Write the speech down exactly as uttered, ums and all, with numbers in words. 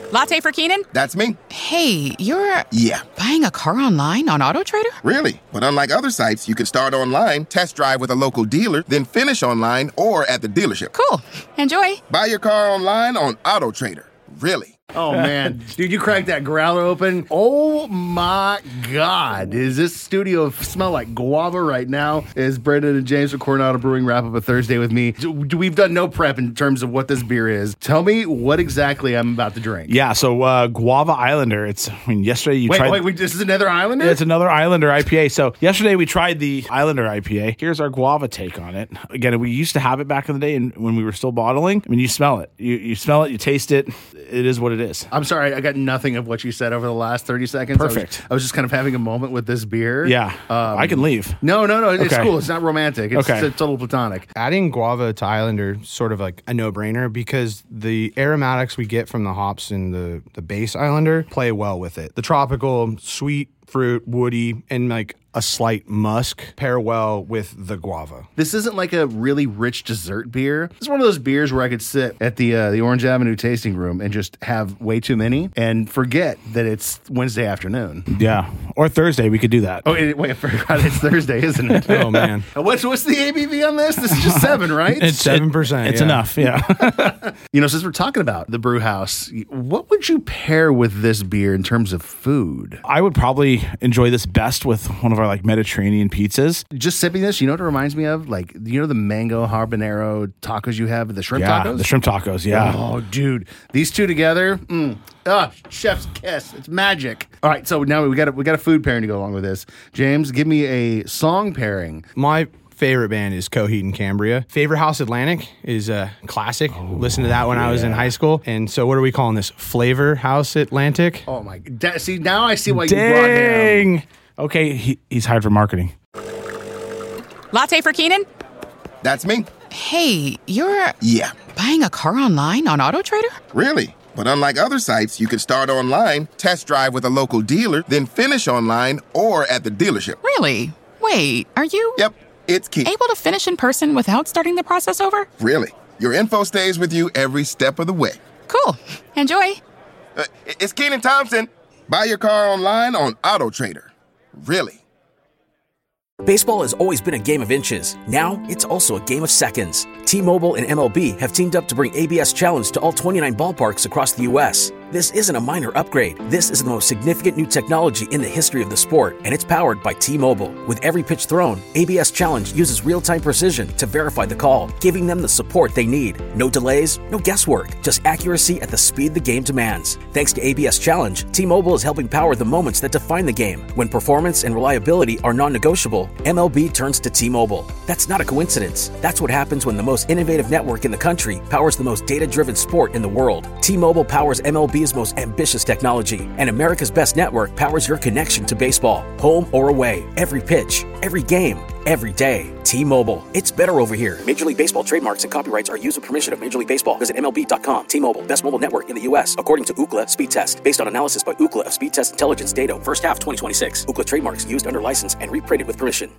Latte for Keenan? That's me. Hey, you're... Yeah. Buying a car online on AutoTrader? Really? But unlike other sites, you can start online, test drive with a local dealer, then finish online or at the dealership. Cool. Enjoy. Buy your car online on AutoTrader. Really? Oh, man. Dude, you cracked that growler open. Oh, my God. Does this studio smell like guava right now? As Brendan and James from Coronado Brewing wrap up a Thursday with me. We've done no prep in terms of what this beer is. Tell me what exactly I'm about to drink. Yeah, so uh, Guava Islander. It's, I mean, yesterday you wait, tried... Wait, wait, this is another Islander? It's another Islander I P A. So yesterday we tried the Islander I P A. Here's our Guava take on it. Again, we used to have it back in the day and when we were still bottling. I mean, you smell it. You, you smell it, you taste it. It is what it is. I'm sorry, I got nothing of what you said over the last thirty seconds. Perfect. I was, I was just kind of having a moment with this beer. Yeah. Um, I can leave. No, no, no. It's Okay. cool. It's not romantic. It's, Okay. it's total platonic. Adding guava to Islander is sort of like a no-brainer because the aromatics we get from the hops in the, the base Islander play well with it. The tropical, sweet fruit, woody, and like a slight musk pair well with the guava. This isn't like a really rich dessert beer. It's one of those beers where I could sit at the uh, the Orange Avenue tasting room and just have way too many and forget that it's Wednesday afternoon. Yeah. Or Thursday, we could do that. Oh, wait, wait I forgot it's Thursday, isn't it? Oh, man. What's what's the A B V on this? This is just seven, right? It's seven percent. It's yeah. enough, yeah. You know, since we're talking about the brew house, what would you pair with this beer in terms of food? I would probably enjoy this best with one of our like Mediterranean pizzas. Just sipping this, you know what it reminds me of? Like, you know the mango habanero tacos you have, the shrimp Yeah, tacos? the shrimp tacos, yeah. Oh, dude. These two together, mm, oh, chef's kiss. It's magic. All right, so now we got a, we got a food pairing to go along with this. James, give me a song pairing. My favorite band is Coheed and Cambria. Favorite House Atlantic is a classic. Oh, Listened to that when yeah. I was in high school. And so what are we calling this? Flavor House Atlantic? Oh, my. Da- see, now I see why Dang. you brought him. Okay, he, he's hired for marketing. Latte for Keenan? That's me. Hey, you're... Yeah. Buying a car online on AutoTrader? Really? But unlike other sites, you can start online, test drive with a local dealer, then finish online or at the dealership. Really? Wait, are you... Yep, it's Keenan. Able to finish in person without starting the process over? Really? Your info stays with you every step of the way. Cool. Enjoy. Uh, it's Keenan Thompson. Buy your car online on AutoTrader. Really? Baseball has always been a game of inches. Now, it's also a game of seconds. T-Mobile and M L B have teamed up to bring A B S Challenge to all twenty-nine ballparks across the U S This isn't a minor upgrade. This is the most significant new technology in the history of the sport, and it's powered by T-Mobile. With every pitch thrown, A B S Challenge uses real-time precision to verify the call, giving them the support they need. No delays, no guesswork, just accuracy at the speed the game demands. Thanks to A B S Challenge, T-Mobile is helping power the moments that define the game. When performance and reliability are non-negotiable, M L B turns to T-Mobile. That's not a coincidence. That's what happens when the most innovative network in the country powers the most data-driven sport in the world. T-Mobile powers M L B's most ambitious technology, and America's best network powers your connection to baseball. Home or away, every pitch, every game, every day. T-Mobile. It's better over here. Major League Baseball trademarks and copyrights are used with permission of Major League Baseball. Visit M L B dot com. T-Mobile. Best mobile network in the U S according to Ookla Speed Test. Based on analysis by Ookla of Speed Test Intelligence data. First half twenty twenty-six. Ookla trademarks used under license and reprinted with permission.